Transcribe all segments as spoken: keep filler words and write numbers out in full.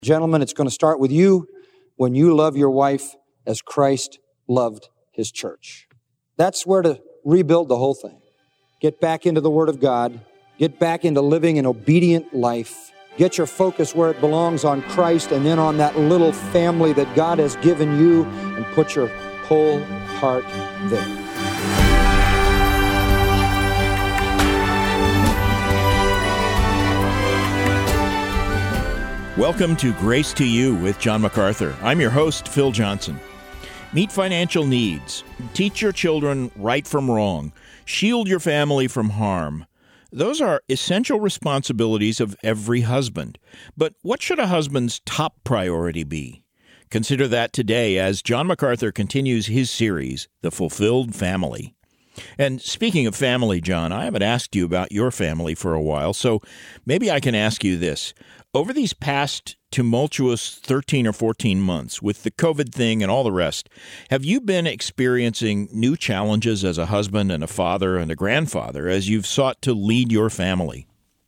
Gentlemen, it's going to start with you when you love your wife as Christ loved his church. That's where to rebuild the whole thing. Get back into the Word of God. Get back into living an obedient life. Get your focus where it belongs on Christ and then on that little family that God has given you, and put your whole heart there. Welcome to Grace to You with John MacArthur. I'm your host, Phil Johnson. Meet financial needs. Teach your children right from wrong. Shield your family from harm. Those are essential responsibilities of every husband. But what should a husband's top priority be? Consider that today as John MacArthur continues his series, The Fulfilled Family. And speaking of family, John, I haven't asked you about your family for a while, so maybe I can ask you this. Over these past tumultuous thirteen or fourteen months, with the COVID thing and all the rest, have you been experiencing new challenges as a husband and a father and a grandfather as you've sought to lead your family?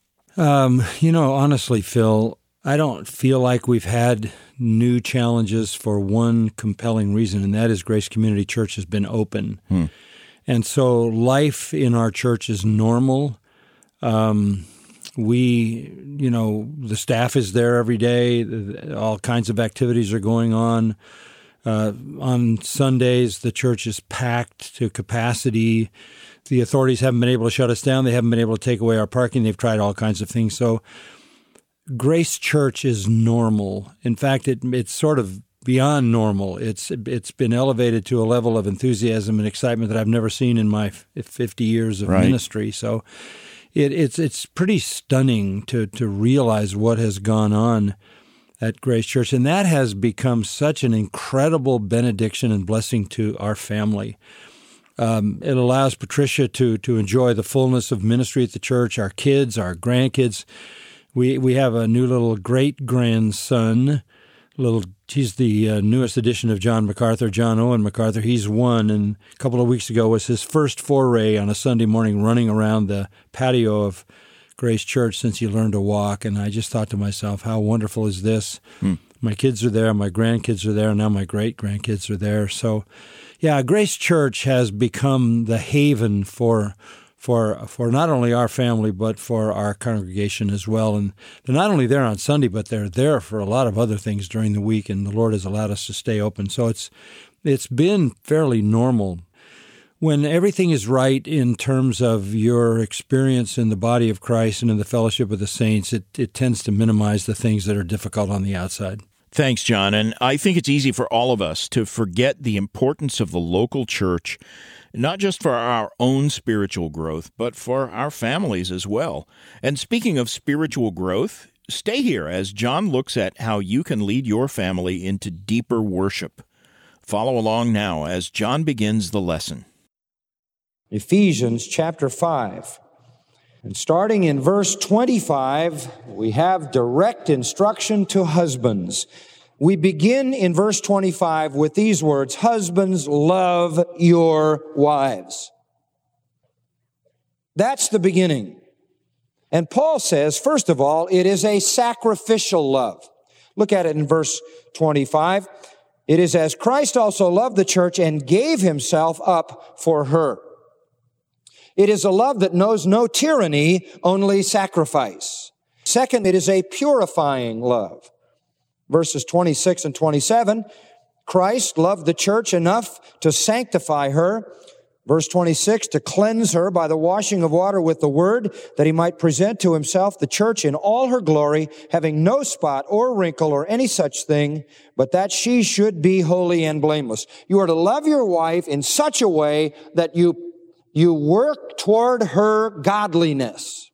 Um, you know, honestly, Phil, I don't feel like we've had new challenges for one compelling reason, and that is Grace Community Church has been open. Hmm. And so life in our church is normal. Um We, you know, the staff is there every day. All kinds of activities are going on. Uh, on Sundays, the church is packed to capacity. The authorities haven't been able to shut us down. They haven't been able to take away our parking. They've tried all kinds of things. So Grace Church is normal. In fact, it, it's sort of beyond normal. It's It's been elevated to a level of enthusiasm and excitement that I've never seen in my fifty years of right. ministry. So It, it's it's pretty stunning to to realize what has gone on at Grace Church, and that has become such an incredible benediction and blessing to our family. Um, it allows Patricia to to enjoy the fullness of ministry at the church. Our kids, our grandkids, we we have a new little great grandson. Little, he's the uh, newest edition of John MacArthur, John Owen MacArthur. He's one, and a couple of weeks ago was his first foray on a Sunday morning running around the patio of Grace Church since he learned to walk. And I just thought to myself, how wonderful is this? Hmm. My kids are there, my grandkids are there, and now my great-grandkids are there. So, yeah, Grace Church has become the haven for for for not only our family, but for our congregation as well. And they're not only there on Sunday, but they're there for a lot of other things during the week, and the Lord has allowed us to stay open. So it's it's been fairly normal. When everything is right in terms of your experience in the body of Christ and in the fellowship of the saints, it, it tends to minimize the things that are difficult on the outside. Thanks, John. And I think it's easy for all of us to forget the importance of the local church, not just for our own spiritual growth, but for our families as well. And speaking of spiritual growth, stay here as John looks at how you can lead your family into deeper worship. Follow along now as John begins the lesson. Ephesians chapter five. And starting in verse twenty-five, we have direct instruction to husbands. We begin in verse twenty-five with these words, "Husbands, love your wives." That's the beginning. And Paul says, first of all, it is a sacrificial love. Look at it in verse twenty-five. It is as Christ also loved the church and gave himself up for her. It is a love that knows no tyranny, only sacrifice. Second, it is a purifying love. Verses twenty-six and twenty-seven, Christ loved the church enough to sanctify her. Verse twenty-six, to cleanse her by the washing of water with the word, that he might present to himself the church in all her glory, having no spot or wrinkle or any such thing, but that she should be holy and blameless. You are to love your wife in such a way that you You work toward her godliness.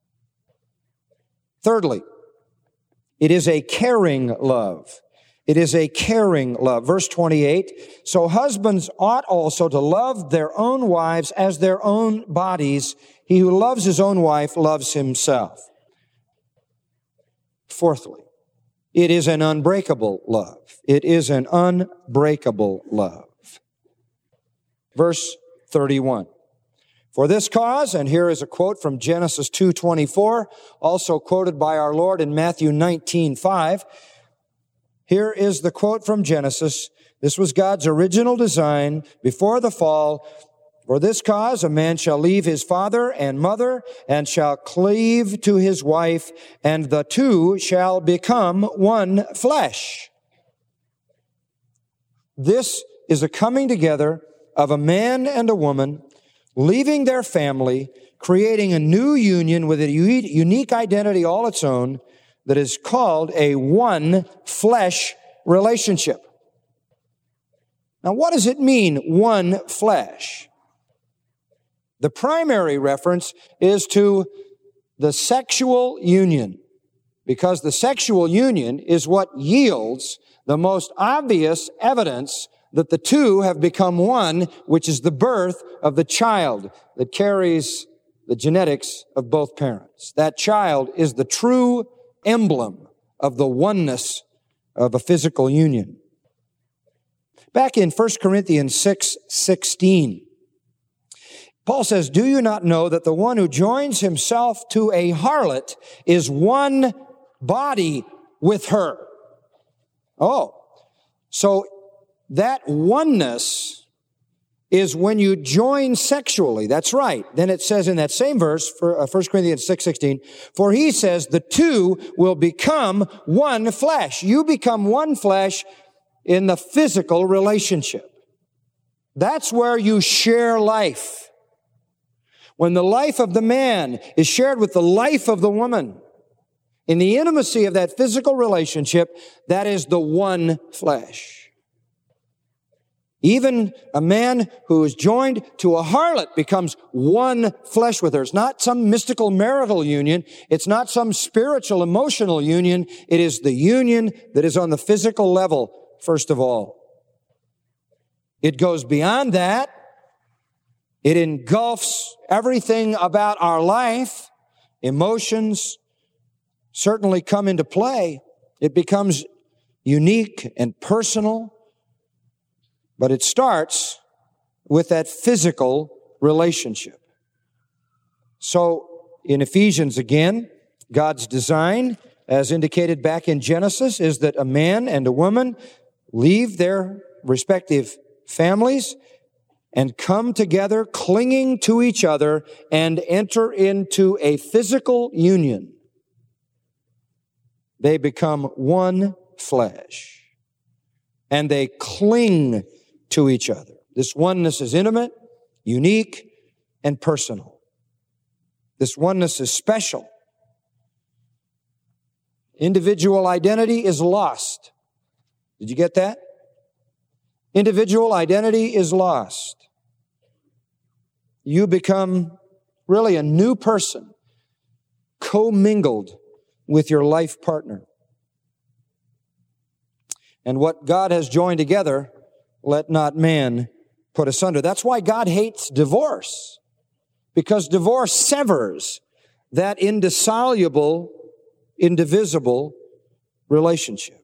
Thirdly, it is a caring love. It is a caring love. Verse twenty-eight, so husbands ought also to love their own wives as their own bodies. He who loves his own wife loves himself. Fourthly, it is an unbreakable love. It is an unbreakable love. Verse thirty-one. For this cause, and here is a quote from Genesis two twenty-four, also quoted by our Lord in Matthew nineteen five, Here is the quote from Genesis. This was God's original design before the fall. For this cause, a man shall leave his father and mother and shall cleave to his wife, and the two shall become one flesh. This is a coming together of a man and a woman, leaving their family, creating a new union with a unique identity all its own that is called a one flesh relationship. Now, what does it mean, one flesh? The primary reference is to the sexual union, because the sexual union is what yields the most obvious evidence that the two have become one, which is the birth of the child that carries the genetics of both parents. That child is the true emblem of the oneness of a physical union. Back in First Corinthians six sixteen, Paul says, do you not know that the one who joins himself to a harlot is one body with her? Oh, so that oneness is when you join sexually. That's right. Then it says in that same verse, for uh, First Corinthians six sixteen, for he says the two will become one flesh. You become one flesh in the physical relationship. That's where you share life. When the life of the man is shared with the life of the woman, in the intimacy of that physical relationship, that is the one flesh. Even a man who is joined to a harlot becomes one flesh with her. It's not some mystical marital union. It's not some spiritual, emotional union. It is the union that is on the physical level, first of all. It goes beyond that. It engulfs everything about our life. Emotions certainly come into play. It becomes unique and personal. But it starts with that physical relationship. So in Ephesians again, God's design, as indicated back in Genesis, is that a man and a woman leave their respective families and come together, clinging to each other, and enter into a physical union. They become one flesh, and they cling to each other. This oneness is intimate, unique, and personal. This oneness is special. Individual identity is lost. Did you get that? Individual identity is lost. You become really a new person, commingled with your life partner. And what God has joined together, let not man put asunder. That's why God hates divorce, because divorce severs that indissoluble, indivisible relationship.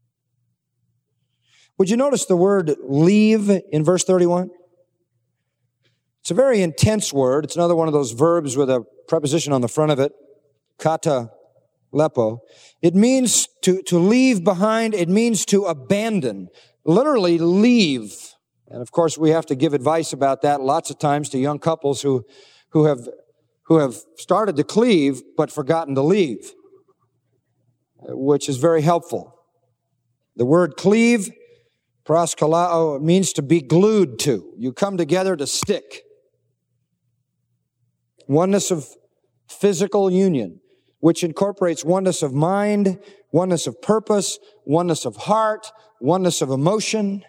Would you notice the word leave in verse thirty-one? It's a very intense word. It's another one of those verbs with a preposition on the front of it, kata lepo. It means to, to leave behind. It means to abandon. Literally leave. And of course, we have to give advice about that lots of times to young couples who, who have, who have started to cleave but forgotten to leave, which is very helpful. The word cleave, proskalao, means to be glued to. You come together to stick. Oneness of physical union, which incorporates oneness of mind, oneness of purpose, oneness of heart, oneness of emotion.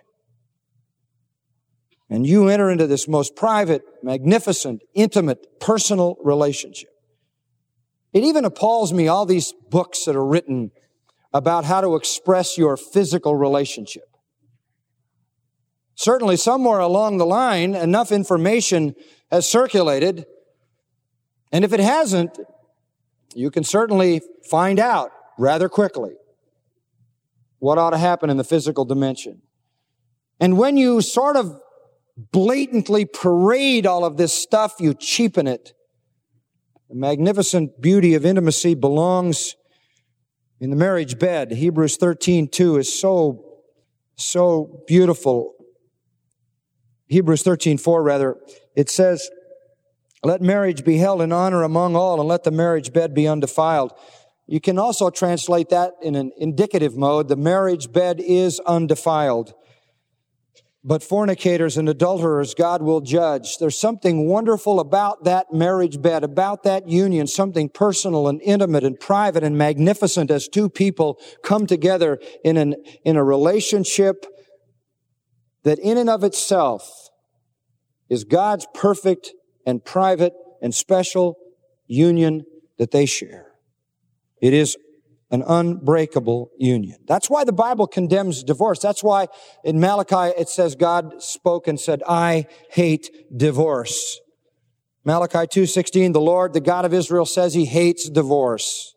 And you enter into this most private, magnificent, intimate, personal relationship. It even appalls me, all these books that are written about how to express your physical relationship. Certainly somewhere along the line, enough information has circulated, and if it hasn't, you can certainly find out rather quickly what ought to happen in the physical dimension. And when you sort of blatantly parade all of this stuff, you cheapen it. The magnificent beauty of intimacy belongs In the marriage bed, Hebrews thirteen two is so, so beautiful. Hebrews thirteen four, rather, it says, let marriage be held in honor among all, and let the marriage bed be undefiled. You can also translate that in an indicative mode. The marriage bed is undefiled. But fornicators and adulterers God will judge. There's something wonderful about that marriage bed, about that union, something personal and intimate and private and magnificent as two people come together in an, in a relationship that in and of itself is God's perfect and private and special union that they share. It is an unbreakable union. That's why the Bible condemns divorce. That's why in Malachi it says God spoke and said, I hate divorce. Malachi two sixteen, the Lord, the God of Israel, says He hates divorce.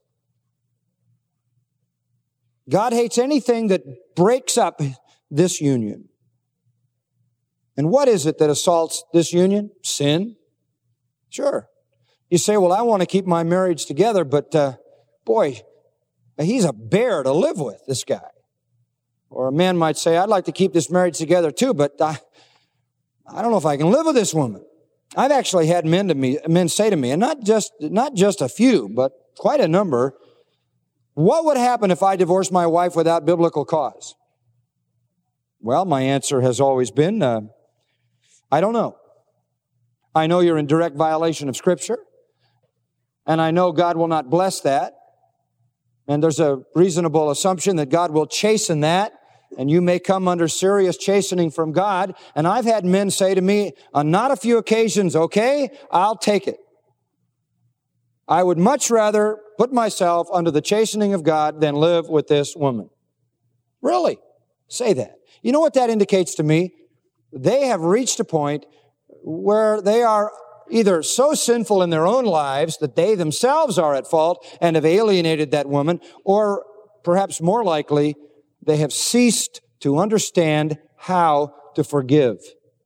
God hates anything that breaks up this union. And what is it that assaults this union? Sin. Sure. You say, well, I want to keep my marriage together, but uh, boy, he's a bear to live with, this guy. Or a man might say, I'd like to keep this marriage together too, but I, I don't know if I can live with this woman. I've actually had men to me, men say to me, and not just, not just a few, but quite a number, what would happen if I divorced my wife without biblical cause? Well, my answer has always been, uh, I don't know. I know you're in direct violation of Scripture, and I know God will not bless that. And there's a reasonable assumption that God will chasten that, and you may come under serious chastening from God. And I've had men say to me on not a few occasions, okay, I'll take it. I would much rather put myself under the chastening of God than live with this woman. Really? Say that. You know what that indicates to me? They have reached a point where they are either so sinful in their own lives that they themselves are at fault and have alienated that woman, or perhaps more likely, they have ceased to understand how to forgive.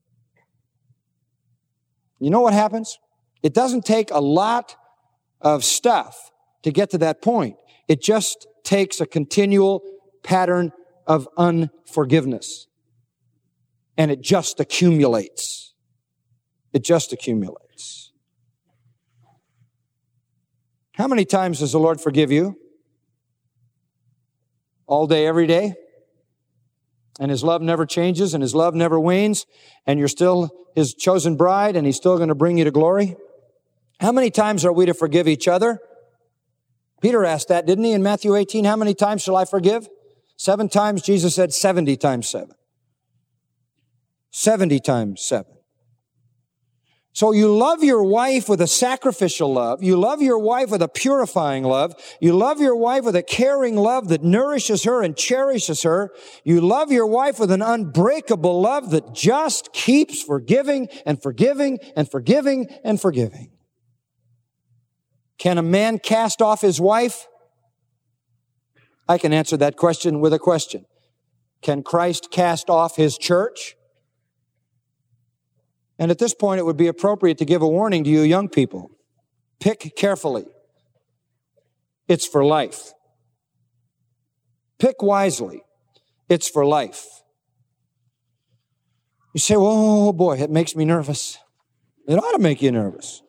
You know what happens? It doesn't take a lot of stuff to get to that point. It just takes a continual pattern of unforgiveness. And it just accumulates. It just accumulates. How many times does the Lord forgive you? All day, every day? And His love never changes and His love never wanes, and you're still His chosen bride and He's still going to bring you to glory? How many times are we to forgive each other? Peter asked that, didn't he, in Matthew eighteen? How many times shall I forgive? Seven times. Jesus said seventy times seven. seventy times seven. So you love your wife with a sacrificial love. You love your wife with a purifying love. You love your wife with a caring love that nourishes her and cherishes her. You love your wife with an unbreakable love that just keeps forgiving and forgiving and forgiving and forgiving. Can a man cast off his wife? I can answer that question with a question. Can Christ cast off His church? And at this point, it would be appropriate to give a warning to you young people. Pick carefully. It's for life. Pick wisely. It's for life. You say, well, oh boy, it makes me nervous. It ought to make you nervous.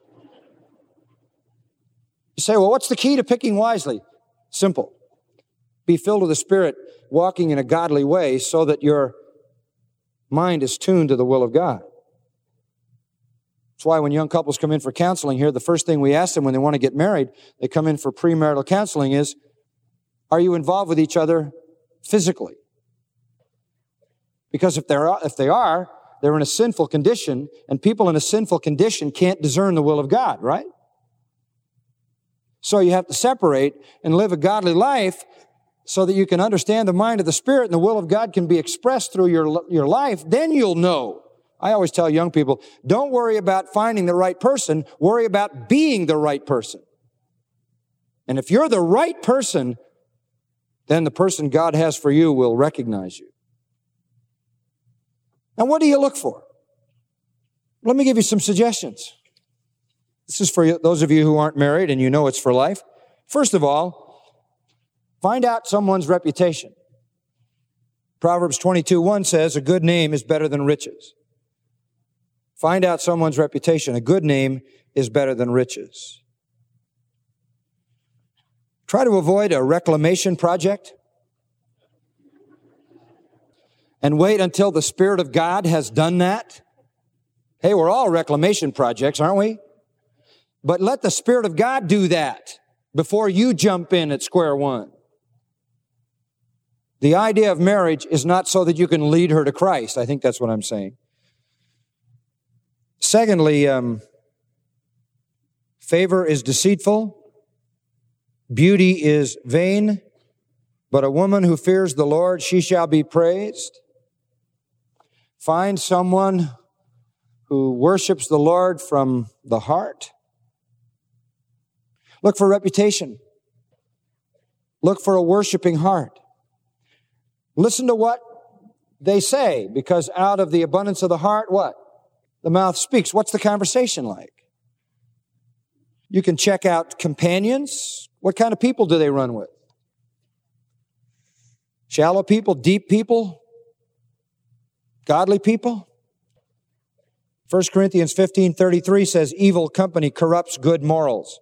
You say, well, what's the key to picking wisely? Simple. Be filled with the Spirit, walking in a godly way so that your mind is tuned to the will of God. That's why when young couples come in for counseling here, the first thing we ask them when they want to get married, they come in for premarital counseling is, are you involved with each other physically? Because if they're, if they are, they're in a sinful condition, and people in a sinful condition can't discern the will of God, right? So you have to separate and live a godly life so that you can understand the mind of the Spirit and the will of God can be expressed through your, your life. Then you'll know. I always tell young people, don't worry about finding the right person, worry about being the right person. And if you're the right person, then the person God has for you will recognize you. Now, what do you look for? Let me give you some suggestions. This is for those of you who aren't married and you know it's for life. First of all, Find out someone's reputation. Proverbs twenty-two one says, a good name is better than riches. Find out someone's reputation. A good name is better than riches. Try to avoid a reclamation project and wait until the Spirit of God has done that. Hey, we're all reclamation projects, aren't we? But let the Spirit of God do that before you jump in at square one. The idea of marriage is not so that you can lead her to Christ. I think that's what I'm saying. Secondly, um, favor is deceitful. Beauty is vain. But a woman who fears the Lord, she shall be praised. Find someone who worships the Lord from the heart. Look for reputation. Look for a worshiping heart. Listen to what they say, because out of the abundance of the heart, what? The mouth speaks. What's the conversation like? You can check out companions. What kind of people do they run with? Shallow people, deep people, godly people? First Corinthians fifteen thirty-three says, evil company corrupts good morals.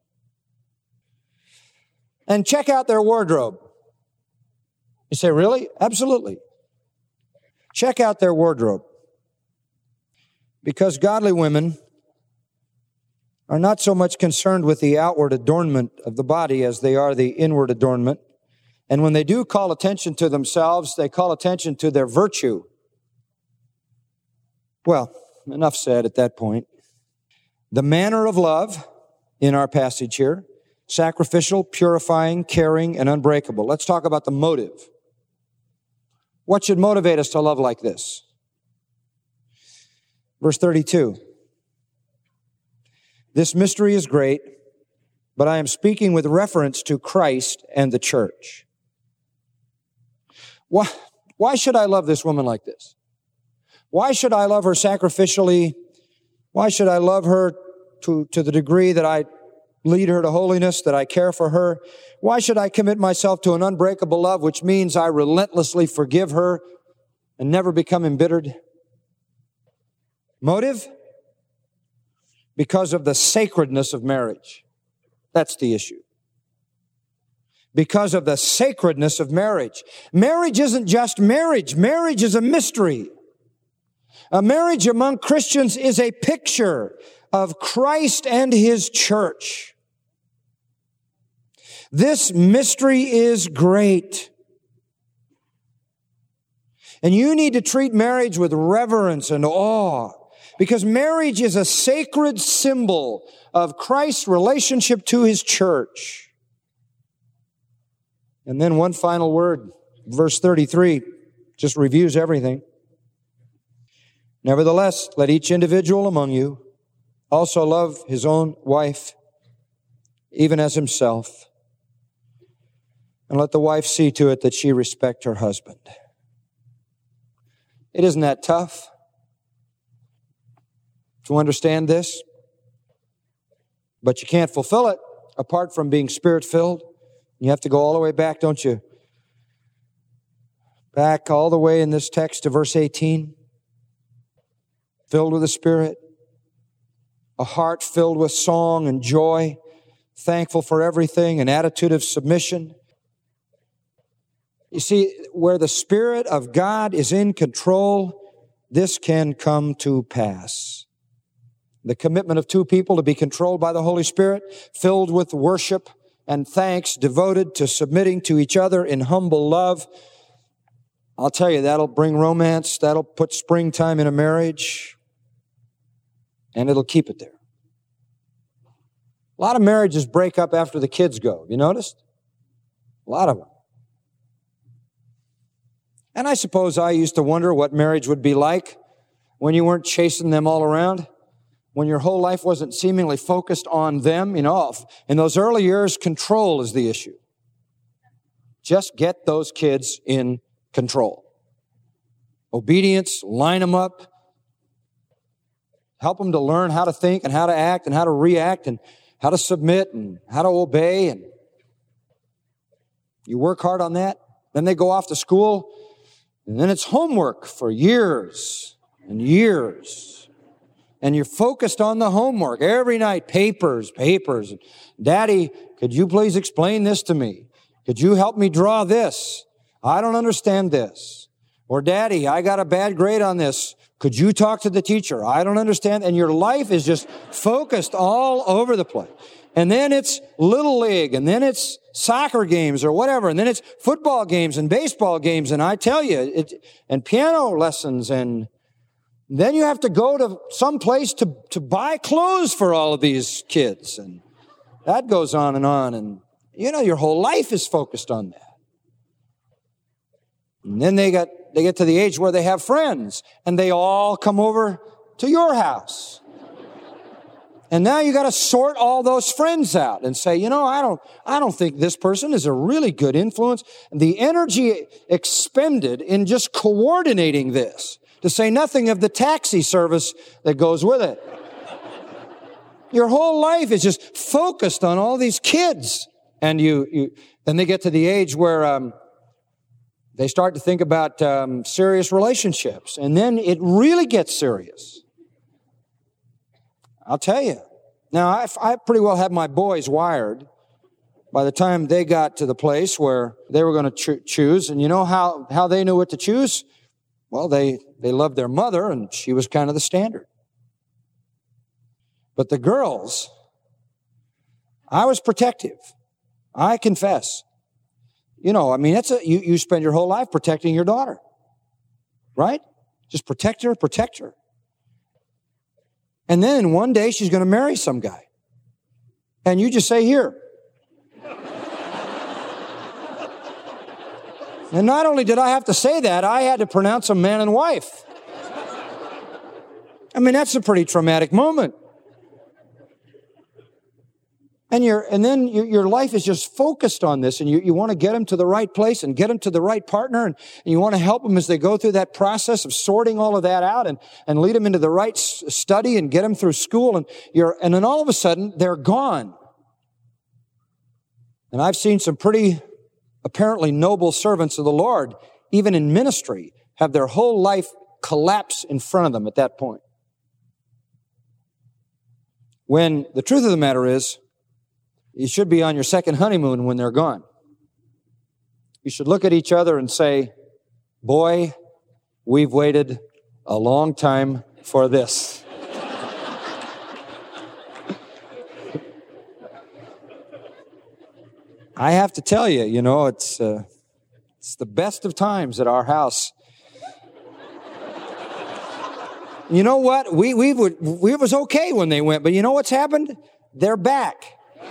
And check out their wardrobe. You say, really? Absolutely. Check out their wardrobe. Because godly women are not so much concerned with the outward adornment of the body as they are the inward adornment. And when they do call attention to themselves, they call attention to their virtue. Well, enough said at that point. The manner of love in our passage here, sacrificial, purifying, caring, and unbreakable. Let's talk about the motive. What should motivate us to love like this? Verse thirty-two. This mystery is great, but I am speaking with reference to Christ and the church. Why, why should I love this woman like this? Why should I love her sacrificially? Why should I love her to, to the degree that I lead her to holiness, that I care for her? Why should I commit myself to an unbreakable love, which means I relentlessly forgive her and never become embittered? Motive? Because of the sacredness of marriage. That's the issue. Because of the sacredness of marriage. Marriage isn't just marriage. Marriage is a mystery. A marriage among Christians is a picture of Christ and His church. This mystery is great. And you need to treat marriage with reverence and awe, because marriage is a sacred symbol of Christ's relationship to His church. And then one final word, verse thirty-three, just reviews everything. Nevertheless, let each individual among you also love his own wife, even as himself. And let the wife see to it that she respect her husband. It isn't that tough to understand this, but you can't fulfill it apart from being Spirit-filled. You have to go all the way back, don't you? Back all the way in this text to verse eighteen. Filled with the Spirit, a heart filled with song and joy, thankful for everything, an attitude of submission. You see, where the Spirit of God is in control, this can come to pass. The commitment of two people to be controlled by the Holy Spirit, filled with worship and thanks, devoted to submitting to each other in humble love. I'll tell you, that'll bring romance, that'll put springtime in a marriage, and it'll keep it there. A lot of marriages break up after the kids go. Have you noticed? A lot of them. And I suppose I used to wonder what marriage would be like when you weren't chasing them all around, when your whole life wasn't seemingly focused on them. You know, in those early years, control is the issue. Just get those kids in control. Obedience, line them up. Help them to learn how to think and how to act and how to react and how to submit and how to obey. And You work hard on that. Then they go off to school. And then it's homework for years and years. And you're focused on the homework every night. Papers, papers. Daddy, could you please explain this to me? Could you help me draw this? I don't understand this. Or Daddy, I got a bad grade on this. Could you talk to the teacher? I don't understand. And your life is just focused all over the place. And then it's Little League, and then it's soccer games or whatever, and then it's football games and baseball games, and I tell you, it, and piano lessons, and then you have to go to some place to, to buy clothes for all of these kids, and that goes on and on, and you know, your whole life is focused on that. And then they got, they get to the age where they have friends, and they all come over to your house. And now you got to sort all those friends out and say, you know, I don't, I don't think this person is a really good influence. And the energy expended in just coordinating this, to say nothing of the taxi service that goes with it. Your whole life is just focused on all these kids. And you, you then they get to the age where um, they start to think about um, serious relationships. And then it really gets serious. I'll tell you. Now, I, I pretty well had my boys wired by the time they got to the place where they were going to cho- choose. And you know how, how they knew what to choose? Well, they, they loved their mother, and she was kind of the standard. But the girls, I was protective. I confess. You know, I mean, that's a, you, you spend your whole life protecting your daughter. Right? Just protect her, protect her. And then one day she's going to marry some guy. And you just say, here. And not only did I have to say that, I had to pronounce them man and wife. I mean, that's a pretty traumatic moment. And you're, and then your, your life is just focused on this, and you, you want to get them to the right place and get them to the right partner, and, and you want to help them as they go through that process of sorting all of that out and, and lead them into the right s- study and get them through school, and you're, and then all of a sudden they're gone. And I've seen some pretty apparently noble servants of the Lord, even in ministry, have their whole life collapse in front of them at that point. When the truth of the matter is, you should be on your second honeymoon when they're gone. You should look at each other and say, boy, we've waited a long time for this. I have to tell you, you know, it's uh, it's the best of times at our house. You know what? We we would we it was okay when they went, but you know what's happened? They're back.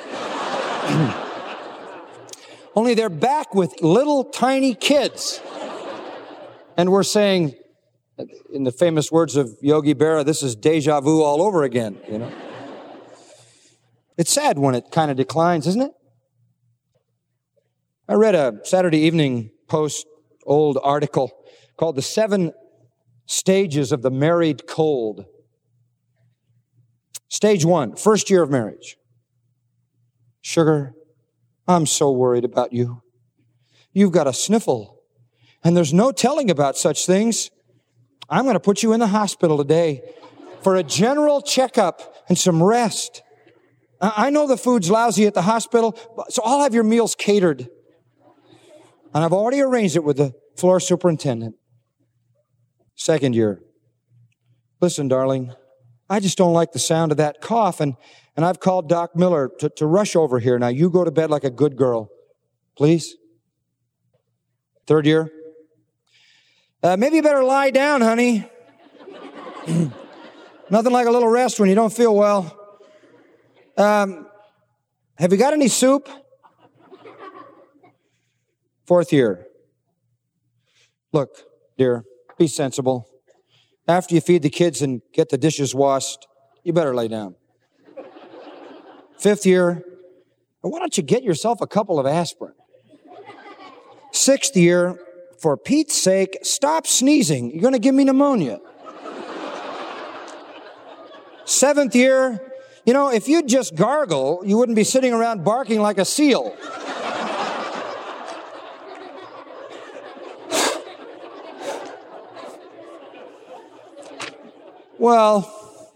Only they're back with little tiny kids. And we're saying, in the famous words of Yogi Berra, this is deja vu all over again, you know. It's sad when it kind of declines, isn't it? I read a Saturday Evening Post old article called The Seven Stages of the Married Cold. Stage one, first year of marriage. Sugar, I'm so worried about you. You've got a sniffle, and there's no telling about such things. I'm going to put you in the hospital today for a general checkup and some rest. I know the food's lousy at the hospital, so I'll have your meals catered. And I've already arranged it with the floor superintendent. Second year. Listen, darling, I just don't like the sound of that cough, and, and I've called Doc Miller to, to rush over here. Now, you go to bed like a good girl, please. Third year. Uh, maybe you better lie down, honey. Nothing like a little rest when you don't feel well. Um, have you got any soup? Fourth year. Look, dear, be sensible. After you feed the kids and get the dishes washed, you better lay down. Fifth year, why don't you get yourself a couple of aspirin? Sixth year, for Pete's sake, stop sneezing. You're going to give me pneumonia. Seventh year, you know, if you'd just gargle, you wouldn't be sitting around barking like a seal. Well,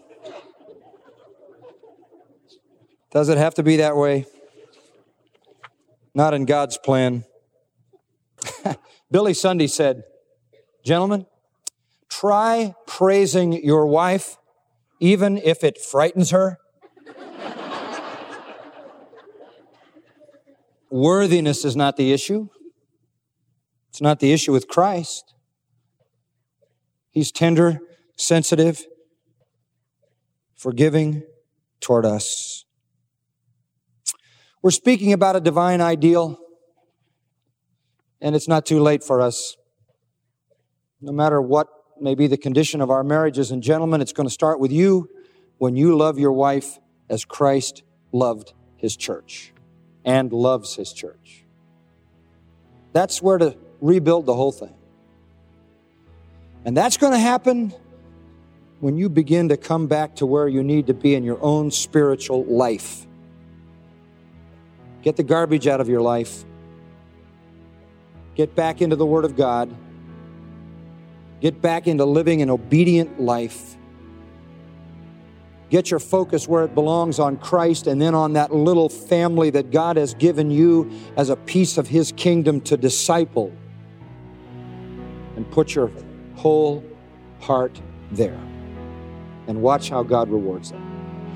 does it have to be that way? Not in God's plan. Billy Sunday said, "Gentlemen, try praising your wife even if it frightens her." Worthiness is not the issue. It's not the issue with Christ. He's tender, sensitive, forgiving toward us. We're speaking about a divine ideal, and it's not too late for us. No matter what may be the condition of our marriages, and gentlemen, it's going to start with you when you love your wife as Christ loved His church and loves His church. That's where to rebuild the whole thing. And that's going to happen when you begin to come back to where you need to be in your own spiritual life. Get the garbage out of your life. Get back into the Word of God. Get back into living an obedient life. Get your focus where it belongs, on Christ, and then on that little family that God has given you as a piece of His kingdom to disciple. And put your whole heart there. And watch how God rewards that.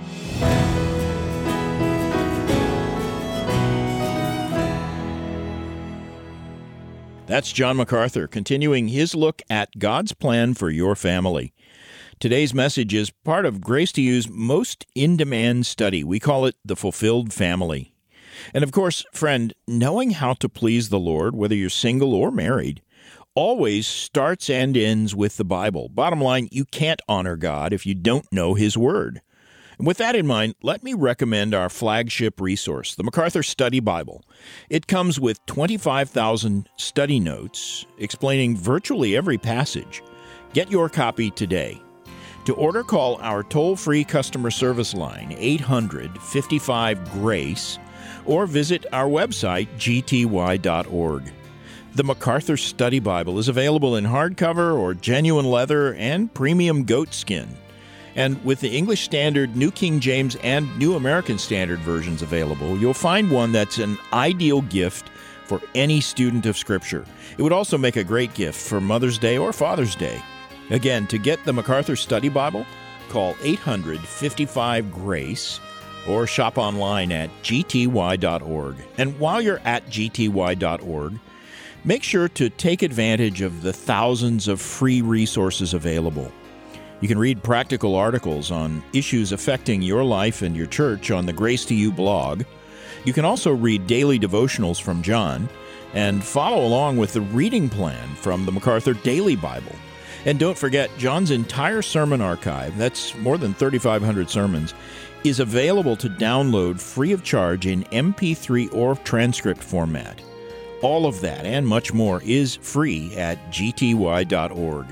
That's John MacArthur, continuing his look at God's plan for your family. Today's message is part of Grace to You's most in-demand study. We call it The Fulfilled Family. And of course, friend, knowing how to please the Lord, whether you're single or married, always starts and ends with the Bible. Bottom line, you can't honor God if you don't know His Word. And with that in mind, let me recommend our flagship resource, the MacArthur Study Bible. It comes with twenty-five thousand study notes explaining virtually every passage. Get your copy today. To order, call our toll-free customer service line, eight hundred, fifty-five, GRACE, or visit our website, g t y dot org. The MacArthur Study Bible is available in hardcover or genuine leather and premium goat skin. And with the English Standard, New King James, and New American Standard versions available, you'll find one that's an ideal gift for any student of Scripture. It would also make a great gift for Mother's Day or Father's Day. Again, to get the MacArthur Study Bible, call eight hundred, fifty-five, GRACE or shop online at g t y dot org. And while you're at g t y dot org, make sure to take advantage of the thousands of free resources available. You can read practical articles on issues affecting your life and your church on the Grace to You blog. You can also read daily devotionals from John and follow along with the reading plan from the MacArthur Daily Bible. And don't forget, John's entire sermon archive, that's more than thirty-five hundred sermons, is available to download free of charge in M P three or transcript format. All of that and much more is free at g t y dot org.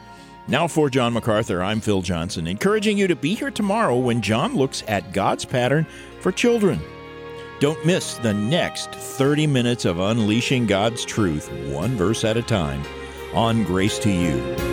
Now for John MacArthur, I'm Phil Johnson, encouraging you to be here tomorrow when John looks at God's pattern for children. Don't miss the next thirty minutes of unleashing God's truth, one verse at a time, on Grace to You.